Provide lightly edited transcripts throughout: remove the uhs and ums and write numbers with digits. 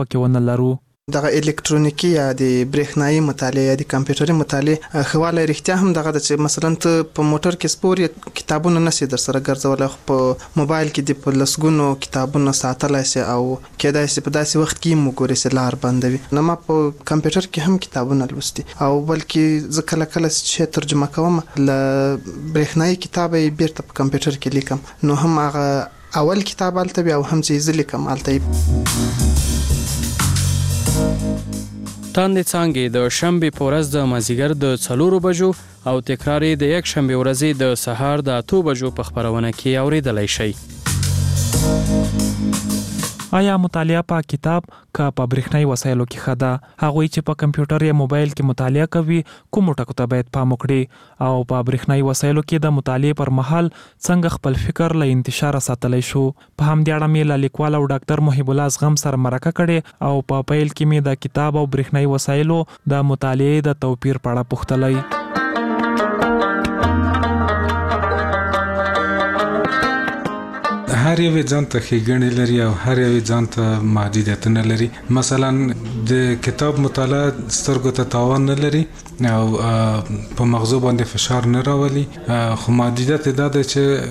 پکې ونه لرو. دغه الکترونیکی یا د برېښنایي مطالعه یا د کمپیوټري مطالعه خواله رښتیا هم دغه د چې مثلا ته په موټر کې سپور کتابونه نشي در سره ګرځولای، خو په موبایل کې د په لسګونو کتابونه ساتلای شي او کېدای شي په داسې وخت کې مو ګوري چې لار بندوي. نو ما په کمپیوټر کې هم کتابونه لوستي او بلکې زه کله کله چې ترجمه کوم له برېښنایي کتابه یې بیرته په کمپیوټر کې لیکم، نو هم هغه اول کتاب هلته وي او هم چې زه لیکم هلته. تاندې څانګې د شنبې په ورځ د مازدیګر د 4 بجو او تکرار یې د یک شنبې ورځې د سهار د 8 بجو په خپرونه کې اوریدلای شئ. آیا مطالعه په کتاب کا په برېښنایي وسایلو کې ښه ده؟ هغوی چې په کمپیوټر یا موبایل کې مطالعه کوي کومو ټکو ته باید پام وکړي او په برېښنایي وسایلو کې د مطالعې پر مهال څنګه خپل فکر له انتشار ساتلی شو؟ په همدې اړه مې له لیکوال او ډاکټر محب الله زغم سره مرکه کړې او په پیل کې مې د کتاب او برېښنایي وسایلو د مطالعې د توپیر په اړه پوښتلی. هر یو ځان ته ښېګڼې لري او هر یو ځان ته محدودیتونه لري. مثلا د کتاب مطالعه سترګو ته تاوان نه لري او په مغزو باندې فشار نه راولي، خو محدودیت دا ده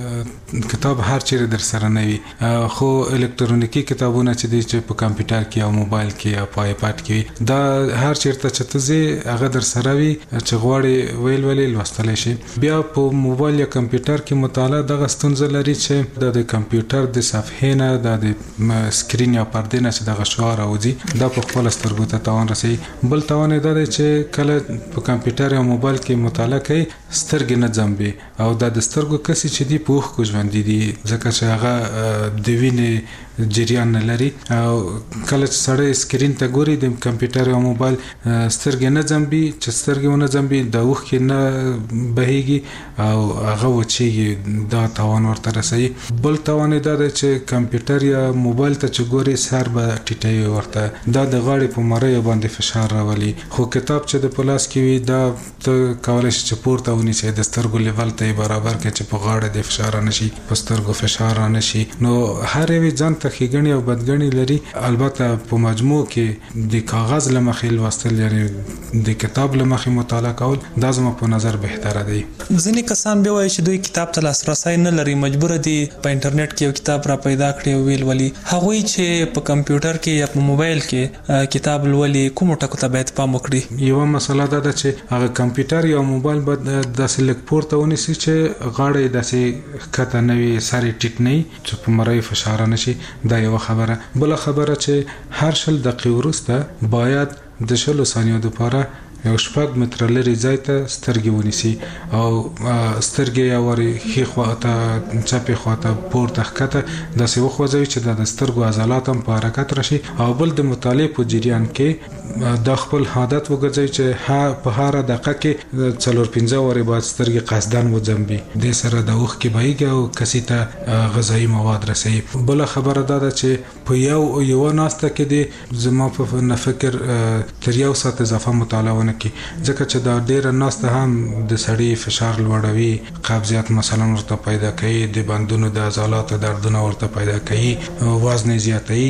چې کتاب هر چیرې در سره نه وي. خو الکترونیکی کتابونه چې دي چې په کمپیوټر کې او موبایل کې او په آیپاد کې دا هر چیرته چې ته ځې هغه در سره وي چې غواړې ویل ولې لوستلی شي. بیا په موبایل یا کمپیوټر کې مطالعه دغه ستونزه لري چې د کمپیوټر د صفحې نه د سکرین یا پردې نه چې دغه شعاع راوځي دا په خپله سترګو ته تاوان رسوي. بل تاوان یې دا دی چې کله په کمپیوټر یا موبایل کې مطالعه کوي سترګې نه ځمبي او دا د سترګو کسي چې دي په اوښکو ژوندي دي ځکه چې هغه د وینې جریان نه لري او کله چې سړی سکرین ته ګوري د کمپیوټر یا موبایل سترګې نه ځمبي، چې سترګې ونه ځمبي د اوښکې نه بهیږي او هغه وچیږي، دا تاوان ورته رسوي. بل تاوان دا دی چې کمپیوټر یا موبایل ته چې ګوري سر به ټیټوي ورته، دا د غاړې په مریو باندې فشار راولي. خو کتاب چې د په لاس کې وي دا ته کولی شي چې پورته ونیسي د سترګو لیول ته یې برابر کړي چې په غاړه د فشار رانشي، په سترګو فشار رانشي. نو هر یو ځان ته ښېګڼې او بدګڼې لري. البته په مجموع کې د کاغذ له مخې لوستل یعنې د کتاب له مخې مطالعه کول دا زما په نظر بهتره دی. ځینې کسان بیا وایي چې دوی کتاب ته لاسرسی نه لري، مجبوره دي په انټرنیټ کې یو کتاب را پیدا کړي او ویل ولي. هغوی چې په کمپیوټر کې یا په موبایل کې کتاب لولي کومو ټکو ته باید پام وکړي؟ یوه مسله دا ده چې هغه کمپیوټر یا موبایل باید داسې لږ پورته ونیسي چې غاړه یې داسې ښکته نه وي، سر یې ټیټ نه وي چې په مریو فشار نه شي. دا یوه خبره. بله خبره چې هر 10 دقیقې وروسته باید د 10 ثانیو دپاره یو 6 متره لرې ځای ته سترګې ونیسي او سترګې یو وارې ښي خواته چپې خواته پورته ښکته داسې وخوځوي چې دا د سترګو عضلات هم په حرکت راشي. او بل د مطالعې په جریان کې دا خپل عادت وګرځوي چې په هره دقیقه کې 4-5 وارې باید سترګې قصدن وځمبي، دې سره د اوښکې بهیږي او کسي ته غذایي مواد رسوي. بله خبره دا ده چې په یوه ناسته کې دی زما په فکر تر 1 ساعت اضافه مطالعه کی، ځکه چې دا ډیره ناسته هم د سړي فشار لوړوي، قبضیت مثلا ورته پیدا کوي، د بندونو د عضلاتو دردونه ورته پیدا کوي، وزن زیاتوي،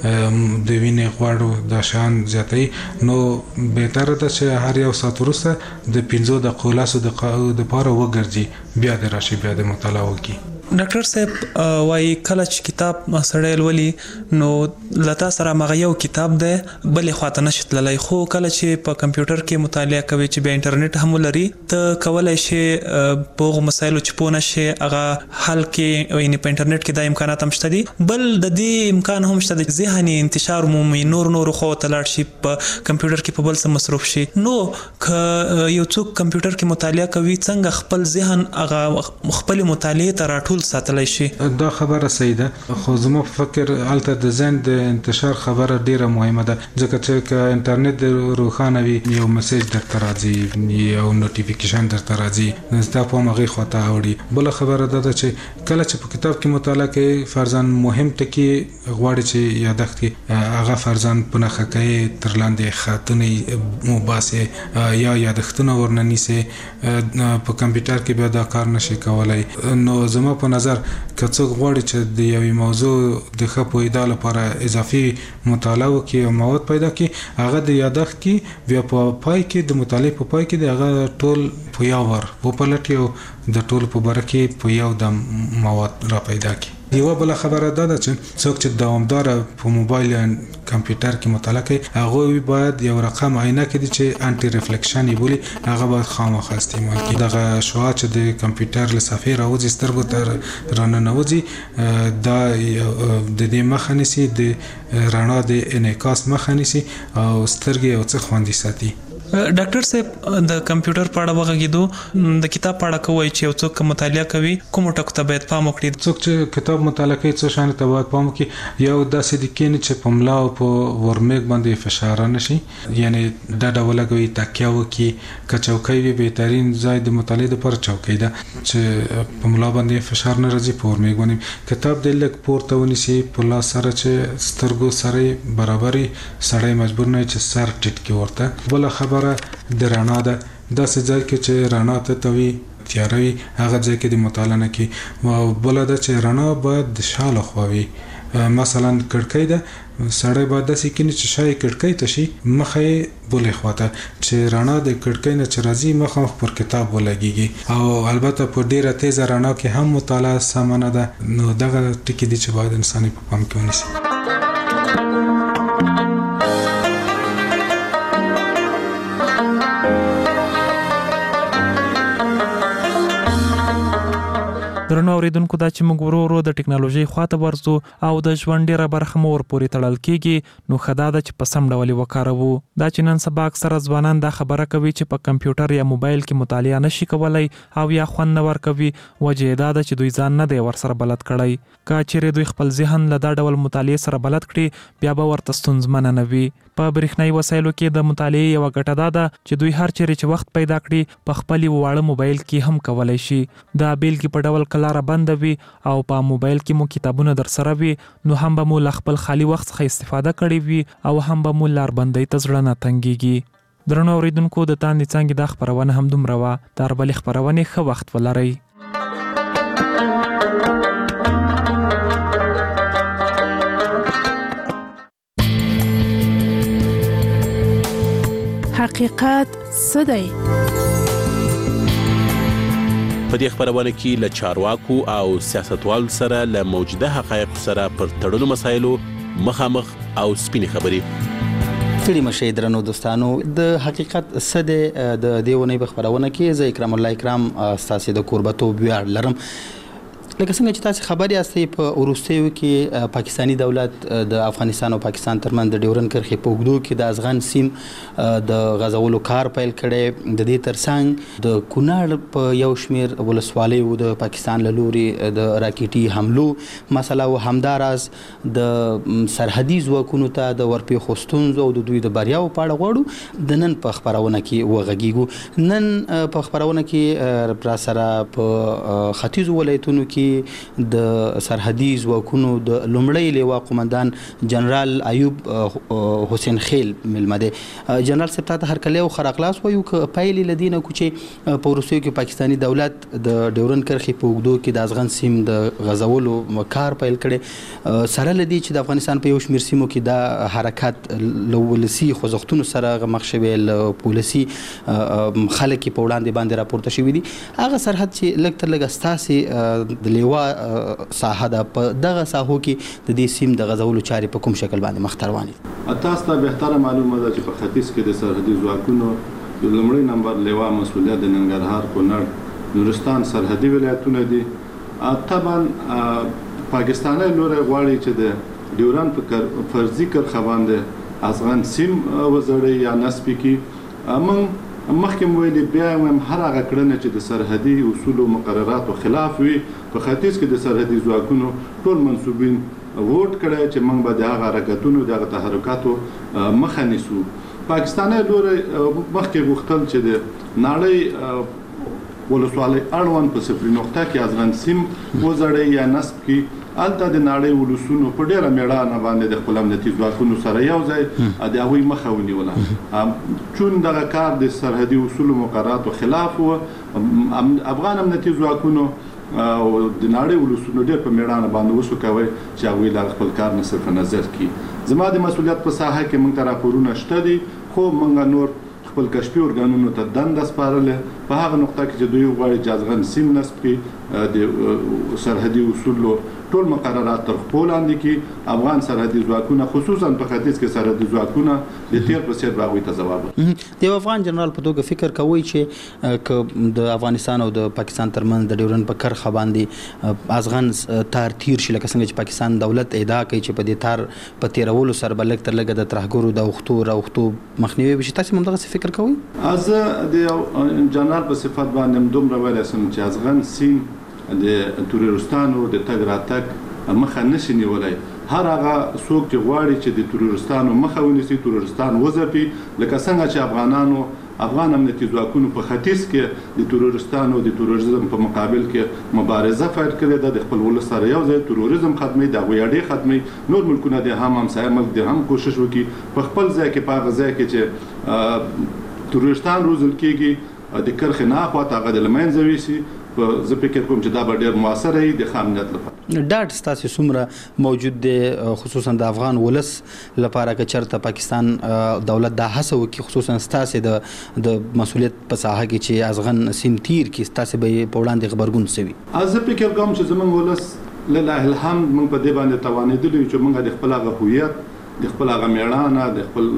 د وینې غوړ د شان زیاتوي. نو بهتره ده چې هر 1 ساعت وروسته د 15 دقیقو 10 دقیقو دپاره وګرځي، بیا د راشي بیا د مطالعه وکړي. ډاکټر صاحب وایي کله چې کتاب سړی لولي نو لتا سره مغه یو کتاب دی بلې خواته نشي تللی، خو کله چې په کمپیوټر کې مطالعه کوي چې بیا انټرنیټ هم ولري ته کولی شي په هغو مسایلو چې پوه نشي هغه حل کې، یعنې په انټرنیټ کې دا امکانات هم شته دي. بل د دې امکان هم شته د ذهني انتشار مومي، نورو خواو ته لاړ شي، په کمپیوټر کې په بل څه مصروف شي. نو که یو څوک کمپیوټر کې مطالعه کوي څنګه خپل ذهن هغه خپل مطالعې ته راټول ساتلی شي؟ دا خبره صحیح ده، خو زما په فکر هلته د ذهن د انتشار خبره ډیره مهمه ده، ځکه چې که انټرنیټ روښانه وي یو میسج درته راځي، یو نوټیفیکیشن درته راځي، ستا پام هغې خواته اوړي. بله خبره دا ده چې کله چې په کتاب کې مطالعه کوي فرضاً مهم ټکي غواړي چې یادښت کړي، هغه فرضاً په نښه کوي، تر لاندې خطونه وباسي یا یادښتونه ورنه نیسي. په کمپیوټر کې بیا دا کار نشي کولی. نو زما په په نظر که څوک غواړي چې د یوې موضوع د ښه پوهیدو لپاره اضافي مطالعه وکړي او مواد پیدا کړي هغه د یادښت کې بیا په پای کې د مطالعې په پای کې د هغه ټول په یو ور وپلټي او د ټول په باره کې په یو د مواد را پیدا کړي. یوه بله خبره دا ده چې څوک چې دوامداره په موبایل یا کمپیوټر کې مطالعه کوي هغوی باید یو رقم عینه کړي چې انټي ریفلیکشن یې بولي هغه باید خامخا استعمال کړي. دغه شعاع چې د کمپیوټر له صفحې راوځي سترګو ته راننوځي دا د دې مخه نیسي د رڼا د انعکاس مخه نیسي او سترګې یو څه خوندي ساتي. ډاکټر صاحب د کمپیوټر په اړه وغږیدو د کتاب په اړه کوي چې یو څوک مطالعه کوي کوم ټکو ته باید پام وکړي. څوک چې کتاب مطالعه کوي څه شان ته باید پام وکړي. یو داسې د کینې چې په ملا او په ورمېږ باندې فشار نشي یعنی دا ډول لګوي تکیه وکړي که چوکۍ وي بهترین ځای د مطالعې لپاره چوکۍ ده چې په ملا باندې فشار نه راځي په ورمېږ باندې کتاب د لږ پورته ونیسي په لاس سره چې سترګو سره برابري سړی مجبور نه چې سر ټیټ کړي ورته. بل خبره د رڼا ده داسې ځای کې چې رڼا ته توي تیاروي هغه ځای کې د مطالعه نه کوي. او بل ده چې رڼا باید د شاله خوا وي مثلا کړکۍ ده سړی باید داسې کینی چې شای کړکۍ ته شي مخه یې بلې خواته چې رڼا د کړکۍ نه چې راځي مخامخ پر کتاب ولګیږي او البته په ډیره تیزه رڼا کې هم مطالعه سمه نه ده. نو دغه ټکي دي چې باید انسان په پام کې ونیسي. درنو اوریدونکو دا چې موږ ورو ورو د ټکنالوژي خواته ورځو او د ژوند ډیره برخه مو ورپورې تړل کیږي نو خدا دا چې په سم ډول وکاروو. دا چې نن سبا اکثره ځوانان دا خبره کوي چې په کمپیوټر یا موبایل کې مطالعه نشي کولای او یا خوند نه ورکوي وجه دا ده چې دوی ځان نه دی ورسره بلد کړی. که چیرې دوی خپل ذهن له دا ډول مطالعه سره بلد کړي بیا به ورته ستونزمنه نه وي. په برېښنایي وسایلو کې د مطالعې یوه ګټه دا ده چې دوی هر چیرې چې وخت پیدا کړي په خپل واړه موبایل کې هم کولی شي. دا بیلګې په ډول لاره بنده وي او په موبایل کې مو کتابونه در سره وي نو هم به مو له خپل خالي وخت څخه استفاده کړې وي او هم به مو لاربندۍ ته زړه نه تنګېږي. درنو اوریدونکو د تاندې څانګې دا خپرونه همدومره وه. د بلې خپرونې ښه وخت ولرئ. حقیقت څه دی؟ په دې خبرونه کې له چارواکو او سیاستوالو سره له موجوده حقایقو سره پر تړلو مسایلو مخامخ او سپینې خبرې. ستړي مشئ درنو دوستانو د حقیقت څه دی د دې ونې په خبرونه کې زه اکرام الله اکرام ستاسو د کوربتوب ویاړ لرم. لکه څنګه چې تاسو خبري یاستئ په وروستیو کې پاکستانی دولت د افغانستان او پاکستان ترمنځ د ډیورن کرښې په اوږدو کې د افغان سیم د غزولو کار پیل کړي. د دې ترڅنګ د کونړ په یو شمیر ولسوالیو د پاکستان له لوري د راکېټي حملو مسله او همداراز د سرحدي ځواکونو ته د ورپېښو ستونزو او د دوی د بریاو په اړه غواړو د نن په خبرونه کې وغږیږو. نن په خبرونه کې را سره په ختیځو ولایتونو کې د سرحدي ځواکونو د لومړی لیوا قومندان جنرال ایوب حسین خیل ملمه دی. جنرال صاحب ته هر کله خر اخلاص وایو ک پایلی لدینه کوچې په روسیو کې پاکستانی دولت د ډیورن کرښې په اوږدو کې د افغان سیم د غزولو کار پیل کړي سره لدی چې د افغانستان په یو شمیر سیمو کې د حرکت لولسی خوځښتونو سره مخ شوی ل پولیسي خلک په وړاندې باندې راپورته شوی دي. هغه سرحد چې لږ تر لږه ستاسي لیوا ساحه ده په دغه ساحو کې د دې سیم د غزولو چارې په کوم شکل باندې مخ ته روانې؟ تاسو ته بهتره معلومه ده چې په ختیځ کې د سرحدي ځواکونو د لومړي نمبر لیوا مسؤلیت د ننګرهار کونړ نورستان سرحدي ولایتونه دي. طبعا پاکستاني لوري غواړي چې د ډیورن په فرضي کرښه باندې افغان سیم وزړي یا نسب کې من مخکې ویلي بیا هم هر هغه کړنه چې د سرحدي اصول او مقرراتو خلاف وي په ختیځ کې د سرحدي ځواکونو ټول منسوبین ووټ کړی چې موږ به د هغه حرکتونو د هغه تحرکاتو مخه نیسو. پاکستاني لوري مخکې غوښتل چې د نړۍ ولسوالۍ اړوند په صفري نقطه کې افغان سیم وزړي یا نسب کې الته د نړۍ ولسونو په ډیره میړانه باندې د خپل امنیتي ځواکونو سره یو ځای د هغوی مخه ونیوله. چون دغه کار د سرحدي اصول او مقرراتو خلاف و افغان امنیتي ځواکونو او د نړۍ ولسونو ډېر په میړانه باندې وسو کوي چې هغوی لا خپل کار نه صرف نظر کړي. زما د مسؤلیت په ساحه کې موږ ته راپورونه شته دي، خو موږ نور خپل کشفي ارګانونو ته دنده سپارلې په هغه نقطه کې چې دوی غواړي چې ازغن سیم نصب کړي، د سرحدي اصولو ټول مقررات تر خپل لاندې کې افغان سرحدي ځواکونه خصوصا په ختیځ کې سرحدي ځواکونه د تیر په څیر باغوي ته ځواب ورکړي. د افغان جنرال په توګه فکر کوي چې د افغانستان او د پاکستان ترمنځ د ډیورنډ په کرخه باندې ازغن تار تیر شي، لکه څنګه چې پاکستان دولت ادعا کوي چې په دې تار په تیرولو سره به لږ تر لږه د ترهګرو د اوښتو مخنیوي وشي. تاسو هم دغسې فکر کوئ؟ از د جنرال په صفت باندې دومره ویلی سم چې ازغن سیم د تروریستانو د تګ راتګ مخه نشي نیولی. هر هغه څوک چې غواړي چې د تروریستانو مخه ونیسي، تروریستان وځپي، لکه څنګه چې افغان امنیتي ځواکونو په ختیځ کې د تروریستانو د تروریزم په مقابل کې مبارزه پیل کړې ده، د خپل ولس سره یو ځای تروریزم ختمي، د هغوی اډې ختمي. نور ملکونه د همسایه ملک د هم کوشش وکړي په خپل ځای کې، په هغه ځای کې چې تروریستان روزل کېږي د کرښې نه اخواته هغه د له منځه یوسي. زه فکر کوم چې دا به ډېر مؤثره وي د ښه امنیت لپاره. ډاډ ستاسې څومره موجود دی خصوصا د افغان ولس لپاره که چېرته پاکستان دولت دا هڅه وکړي خصوصا ستاسې د مسؤلیت په ساحه کې چې ازغن سیم تیر کړي، ستاسې به یې په وړاندې غبرګون څه وي؟ زه فکر کوم چې زموږ ولس لله الحمد موږ په دې باندې توانېدلي یو چې موږ د خپل هغه هویت، د خپل هغه میړانه، د خپل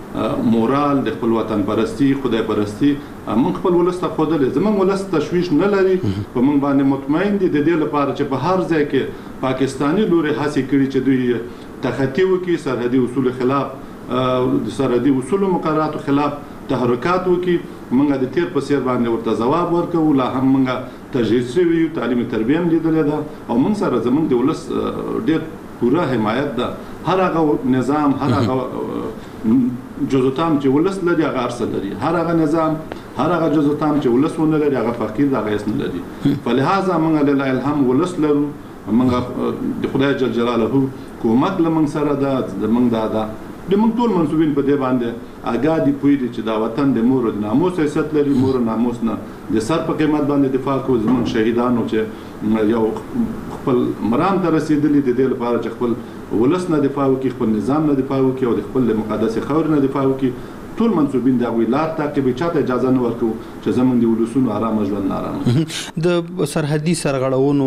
مورال، د خپل وطن پرستی، خدای پرستی موږ خپل ولس ته ښودلی. زموږ ولس تشویش نه لري، په موږ باندې مطمئن دي د دې لپاره چې په هر ځای کې پاکستاني لوري هڅې کړي چې دوی تخطي وکړي، سرحدي اصولو خلاف، د سرحدي اصولو مقرراتو خلاف تحرکات وکړي. موږ د تیر په څیر باندې ورته ځواب ورکوو، لا هم موږ تجهیز شوي یو، تعلیم تربیه هم لیدلې ده او موږ سره زموږ د ولس ډېر پوره حمایت ده. هر هغه نظام، هر هغه جزوتام چې ولس لري هغه ارسل لري، هر هغه نظام، هر هغه جزوتام چې ولس ونه لري هغه فقیر د هغه اس نه لري. فلهذا موږ لله الحمد ولس لرو، موږ د خدای جل جلاله کومک له موږ سره ده. زموږ د موږ ټول منصوبین په دې باندې آګاه دي، پوهېږي چې دا وطن د مور د ناموس حیثیت لري، مور ناموس نه د سر په قیمت باندې دفاع کوو. زموږ شهیدانو چې یو خپل مرام ته رسېدلي د دې لپاره چې خپل ولس نه دفاع وکړي، خپل نظام نه دفاع وکړي او د خپل مقدسې خاورې نه دفاع وکړي، ټول منصوبین د هغوی لار تعقیبوي. چاته اجازه نه ورکوو چې زموږ د ولسونو ارامه ژوند نارامه. د سرحدي سرغړونو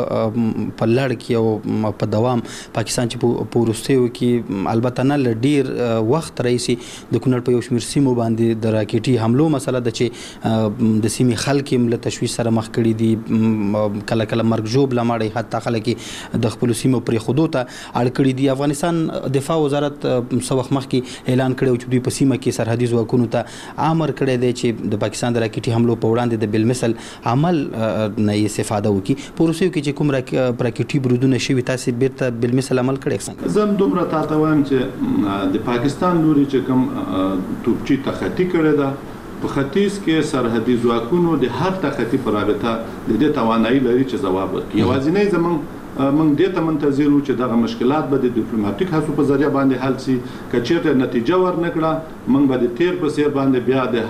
په لړ کې او په دوام پاکستان چې په وروستیو کې البته نه له ډېر وخت راهیسې د کونړ په یو شمېر سیمو باندې د راکېټي حملو مسله ده چې د سیمې خلک یې له تشویش سره مخ کړي دي، کله کله مرګ ژوبله مړی، حتی خلک یې د خپلو سیمو پرېښودو ته اړ کړي دي. افغانستان دفاع وزارت څه وخت مخکې اعلان کړی چې دوی په سیمه کې سرحدي ځواکونو ته امر کړی دی چې د پاکستان د راکېټي حملو په وړاندې د بالمثل عمل نه یې استفاده وکړي. په وروستیو کې چې کوم راکېټي برودونه شوي تاسې بیرته بالمثل عمل کړی څنګه؟ زه هم دومره تاته وایم چې د پاکستان لوري چې کوم توپچي تخطي کړې ده په ختیځ کې سرحدي ځواکونو د هر تخطي په رابطه د دې توانایي لري چې ځواب ورکړي. یوازینی زموږ دې ته منتظر وو چې دغه مشکلات به د ډیپلوماټیک هڅو په ذریعه باندې حل شي. که چېرته نتیجه ورنکړه موږ به د تیر په څیر باندې بیا د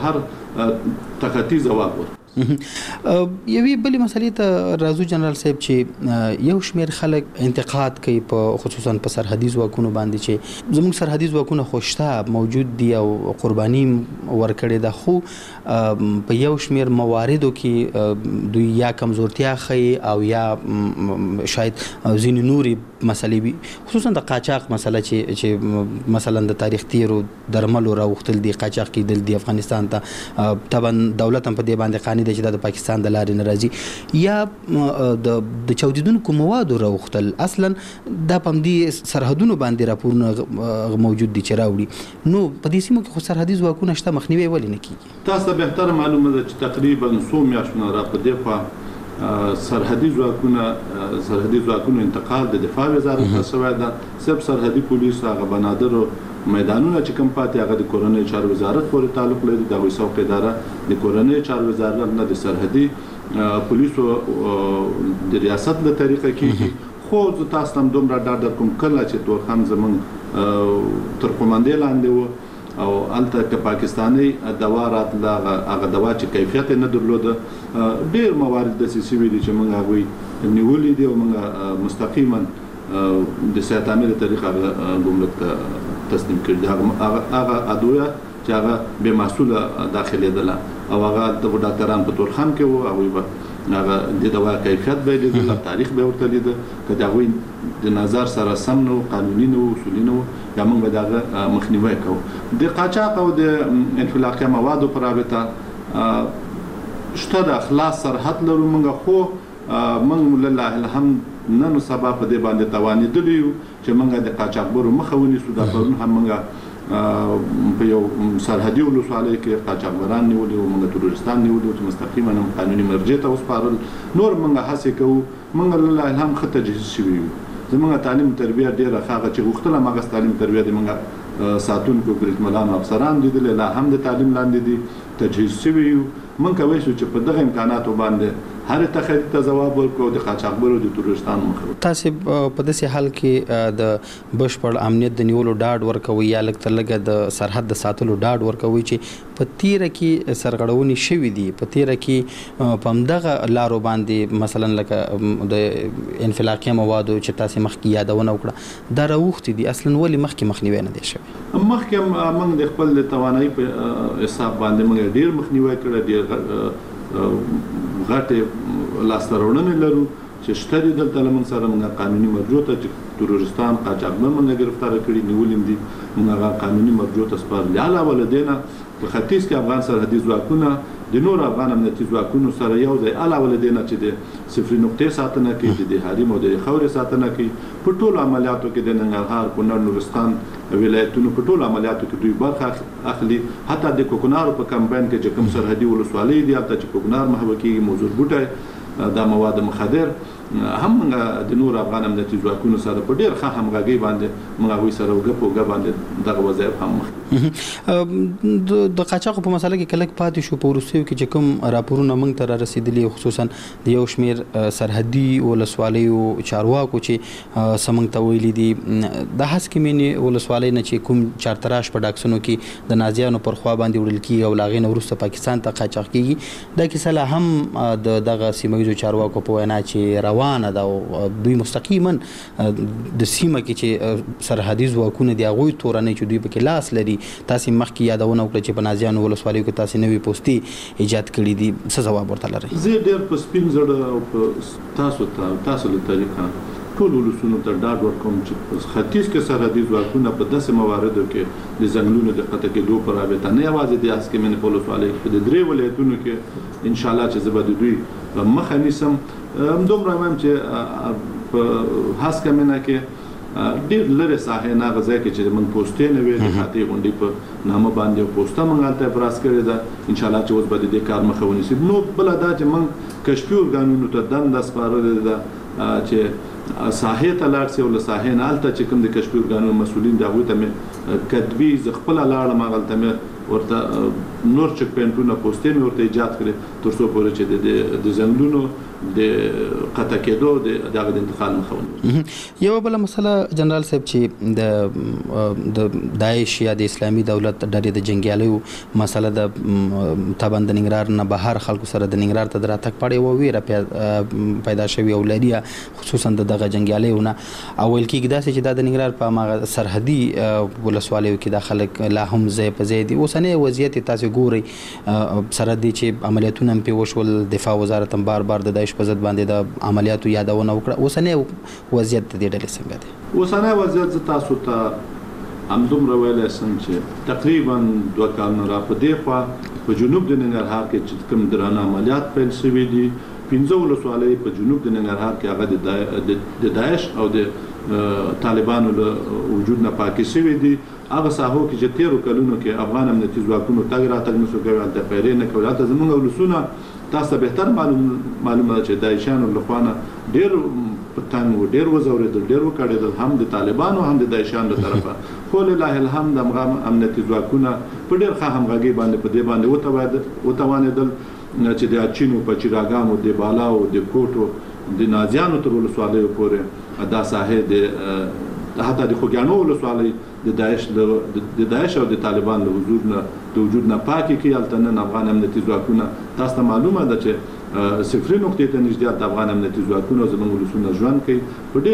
هر تخطي ځواب ورکړو. یوې بلې مسلې ته راځو جنرال صاحب چې یو شمېر خلک انتقاد کوي په خصوصا په سرحدي ځواکونو باندې چې زموږ سرحدي ځواکونه خو شته موجود دي او قرباني ورکړې ده، خو په یو شمېر مواردو کې دوی یا کمزورتیا ښیي او یا شاید ځینې نورې مسلې وي، خصوصا د قاچاق مسله چې مثلا د تاریخ تیرو درملو راوښتل دي، قاچاق کېدل دي افغانستان ته. طبعا دولت هم په دې باندې قانع دی چې دا د پاکستان د لارې نه راځي، یا د چاودیدونکو موادو راوښتل. اصلا دا په همدې سرحدونو باندې راپورونه موجود دي چې راوړي. نو په دې سیمو کې خو سرحدي ځواکونه شته، مخنیوی ولې نه کېږي؟ تاسو ته بهتره معلومه ده چې تقریبا څو میاشتونه را په دې خوا سرحدي ځواکونو انتقال د دفاع وزارت ته شوی ده. صرف سرحدي پولیس هغه بنادرو میدانونه چې کوم پاتې هغه د کورنۍ چارو وزارت پورې تعلق لري، د هغوی سوق اداره د کورنۍ چارو وزارت نه د سرحدي پولیسو د ریاست له طریقه کېږي. خو زه تاسو ته هم دومره ډاډ درکوم کله چې تورخم زموږ تر قومندې لاندې و او الته که پاکستاني دوا راتله هغه دوا چې کیفیت نه درلوده ډیر موارد د سیسي ویلي چې موږ هغه نیولې دي او موږ مستقیما د صحت عامه طریقه ګمرک ته تسلیم کړی هغه ادویه چې هغه به مسوله داخلي ده او هغه د ډاکټران په تورخان کې وو او هغه د دوا کیفیت به لیدل تاریخ به ورته لیدل که دا وین د نظر سره سم نو قانوني نو اصولي نو یا موږ به دا مخنیوي کوو د قاچاق او د انفلاقي موادو پر رابطه شته د اخلاص سرحد لرو موږ خو موږ لله الحمد نن سبا په دې باندې توانېدلی یو چې موږ د قاچاقبرو مخه ونیسو دا پرون هم موږ په یو سرحدي ولسوالۍ کې قاچاقبران نیولي او موږ تروریستان نیولي چې مستقیما قانوني مرجع ته وسپارل نور موږ هڅې کوو موږ لله الحمد ښه تجهیز شوي یو زموږ تعلیم تربیه ډېره ښه هغه چې غوښتله هماغه تعلیم تربیه د موږ ساتونکو بریدمنانو افسران لیدلې لا هم د تعلیم لاندې دي تجهیز شوي یو موږ کولی شو چې په دغه امکاناتو باندې هر تخیل ته جواب ورکړو د قاچاقبرو د تروریستانو مخه تاسو په داسې حال کې د بشپړ امنیت د نیولو ډاډ ورکوي یا لکه ترلګه د سرحد د ساتلو ډاډ ورکوي چې په تیره کې سرغړونې شوې دي په تیره کې په همدغه لارو باندې مثلا لکه د انفلاقي موادو چې تاسو مخکې یادونه وکړه دا راوختي دي اصلا ولې مخکې مخنیوي نه دي شوی مخکې موږ د خپل توانایي په حساب باندې موږ ډیر مخنیوي کړی ډیر غټه لاسترونې لرو چې شته دلته لمن سره موږ قانوني مرجو ته تروریستان قاچاقبر موږ گرفتار کړي نیولې دي موږ قانوني مرجو ته سپارل علاوه لدينا په ختیځ کې افغان سرحدي ځواکونه د نور افغان امنیتي ځواکونو سره یو ځای علاوه لدينا چې د صفر نقطې ساتنه کوي د حریم او د خاورې ساتنه کوي په ټولو عملیاتو کې د ننګرهار کونړ نورستان ولایتونو په ټولو عملیاتو کې دوی برخه اخلي حتی د کوکنارو په کمپاین کې چې کوم سرحدي ولسوالۍ دي البته چې کوکنار محبه کې موضوع بوټه د مواد مخدر هم د نور افغان امنیتي ځواکونو سره په ډېر ښه همغږي باندې موږ هغوی سره وګپ باندې دغه وظایف هم د قاچاقو په مسله کې کلک پاتې شو په وروستیو کې چې کوم راپورونه موږ ته را رسېدلي خصوصا د یو شمېر سرحدي ولسوالیو چارواکو چې سمنګ ته ویلي دي د هسکمینې ولسوالۍ نه چې کوم چارتراش په ډاکسونو کې د نازیانو پر خوا باندې وړل کېږي او له هغې نه وروسته پاکستان ته قاچاق کېږي دا کیسه لا هم د دغه سیمه ییزو چارواکو په وینا چې روانه ده او دوی مستقیما د سیمه کې چې سرحدي ځواکونه دي هغوی تورنۍ چې دوی پکې لاس لري تاسو مخکې یادونه وکړه چې په نازیانو ولسوالیو کې تاسو نوې پوستې ایجاد کړي دي څه ځواب ورته لرئ زه ډېر په سپین زړه او په تاسو له طریقه ټول ولسونو ته ډاډ ورکوم چې په ختیځ کې سرحدي ځواکونه په داسې مواردو کې د ځنګلونو د قطع کېدو پر رابطه نه یوازې د هسکمینې په ولسوالۍ کې په درې ولایتونو کې انشاءالله چې زه به د دوی مخه نیسم همدومره وایم چې په هسکمینه کې ډېر لرې ساحې نه هغه ځای کې چې موږ پوستې نه وې د خاطي غونډۍ په نامه باندې پوسته موږ هلته افراز کړې ده انشاءالله چې اوس به د دې کار مخه ونیسي نو بله دا چې موږ کشفي ارګانونو ته دنده سپارلې ده چې ساحې ته لاړ شي او له ساحې نه هلته چې کوم د کشفي ارګانونو مسؤلین دي هغوی ته مې کتبي زه خپله لاړم هغلته مې ورته نور چک پوینټونه پوستې مې ورته ایجاد کړې تر څو پورې چې د ځنګلونو د قطع کېدو دغه د انتقال مخه ونیول یوه بله مسله جنرال صاحب چې د داعش یا د اسلامي دولت ډلې د جنګیالیو مسله د طبعا د ننګرهار نه بهر خلکو سره د ننګرهار ته د راتګ په اړه یوه ویره پیدا شوې او لري خصوصا د دغه جنګیالیو نه او ویل کېږي داسې چې دا د ننګرهار په هماغه سرحدي ولسوالیو کې دا خلک لا هم ځای په ځای دي اوسنی وضعیت تاسو ګورئ سره دی چې عملیاتونه هم پرې وشول دفاع وزارت هم بار بار د داعش په ضد باندې د عملیاتو یادونه وکړه اوسنی وضعیت د دې ډلې څنګه دی اوسنی وضعیت زه تاسو ته همدومره ویلی شم چې تقریبا 2 کالونه را په دې خوا په جنوب د ننګرهار کې چې کوم درانه عملیات پیل شوي دي 15 ولسوالۍ په جنوب د ننګرهار کې هغه د داعش او د طالبانو له وجود نه پاکې شوي دي هغه ساحو کې چې 13 کلونو کې افغان امنیتي ځواکونو تګ راتګ نشو کولی هلته پیرې نه کوي هلته زموږ ولسونه تاسو بهتر معلومه ده چې داعشانو له خوا نه ډېر په تنګ و ډېر وځورېدل ډېر وکړېدل هم د طالبانو هم د داعشانو له طرفه خو لله الحمد همغه امنیتي ځواکونه په ډېر ښه همغږۍ باندې په دې باندې وتوانېدل چې د اچینو په چراګانو د بالاو د کوټو د نازیانو تر ولسوالیو پورې دا ساحې د حتی د خوږیاڼو ولسوالۍ د داعش او د طالبان له وجود نه پاکي کې هلته نن افغان امنیتي ځواکونه تاسو ته معلومه ده چې صفري نقطې ته نږدې د افغان امنیتي ځواکونو زموږ ولسونه ژوند کوي په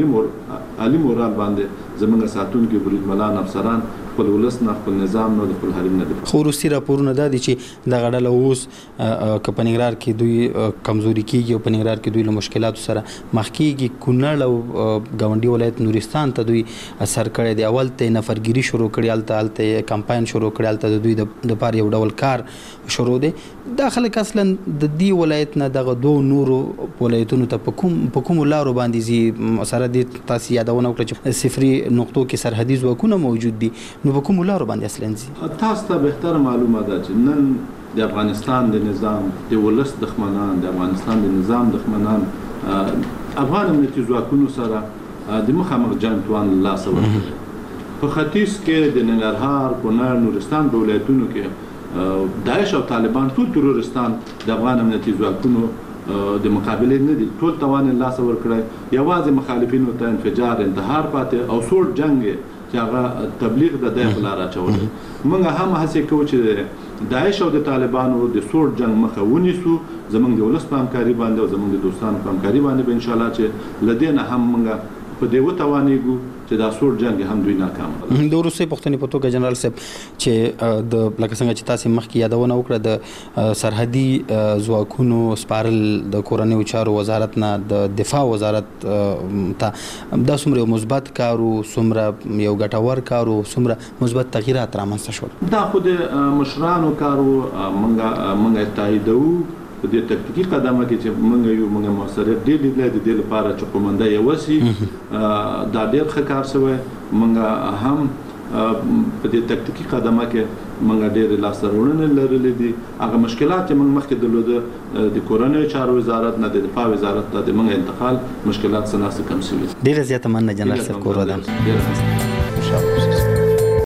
ډېر عالي مورال باندې زموږ ساتونکي بریدمنان افسران خپل ولس نه خپل نظام نه خپل حریم نه خو وروستي راپورونه دا دي چې دغه ډله اوس که په ننګرهار کې دوی کمزوري کېږي او په ننګرهار کې دوی له مشکلاتو سره مخ کېږي کونړ او ګاونډي ولایت نورستان ته دوی اثر کړی دی اول ته نفرګیري شروع کړي هلته کمپاین شروع کړي هلته د دوی دپاره یو ډول کار شروع دی دا خلک اصلا د دې ولایت نه دغه دوه نورو ولایتونو ته په کومو لارو باندې ځي سره دې تاسو یادونه وکړه چې صفري نقطو کې سرحدي ځواکونه موجود دي نو په کومو لارو باندې اصلا ځي تاسو ته بهتر معلومه ده چې نن د افغانستان د نظام د ولس دښمنان د افغانستان د نظام دښمنان افغان امنیتي ځواکونو سره د مخامخ جنګ توان له لاسه ورکړی په ختیځ کې د ننګرهار کونړ نورستان په ولایتونو کې داعش او طالبان ټول ترورستان د افغان امنیتي ځواکونو د مقابلې نه دي ټول توان له لاسه ورکړی یوازې مخالفینو ته انفجار انتحار پاتې او سوړ جنګ چې هغه تبلیغ د دې په لار اچول موږ هم هڅه کوو چې داعش او د طالبانو د سوړ جنگ مخه ونیسو زموږ د ولس په همکاري باندې او زموږ د دوستانو په همکاري باندې به ان شاء الله چې لدې نه هم موږ په دې وتوانېږو چې دا سوړ جنگ هم دوی ناکام د وروستۍ پوښتنې په توګه جنرال صاحب چې د لکه څنګه چې تاسو مخکې یادونه وکړه د سرحدي ځواکونو سپارل د کورنیو چارو وزارت نه د دفاع وزارت ته دا څومره یو مثبت کار او څومره یو ګټور کار او څومره مثبت تغییرات رامنځته شول دا خو د مشرانو کار او موږ تاییدوو په دې تکتیکي قدمه کې چې موږ موثریت ډېر لیدلی د دې لپاره چې قومنده یې وسي دا ډېر ښه کار شوی موږ هم په دې تکتیکي قدمه کې موږ ډېرې لاسته راوړنې لرلې دي هغه مشکلات چې موږ مخکې درلوده د کورنیو چارو وزارت نه د دفاع وزارت ته د موږ انتقال مشکلات څه ناڅه کم شوي ډېره زیاته مننه جنرال صاحب کور ودان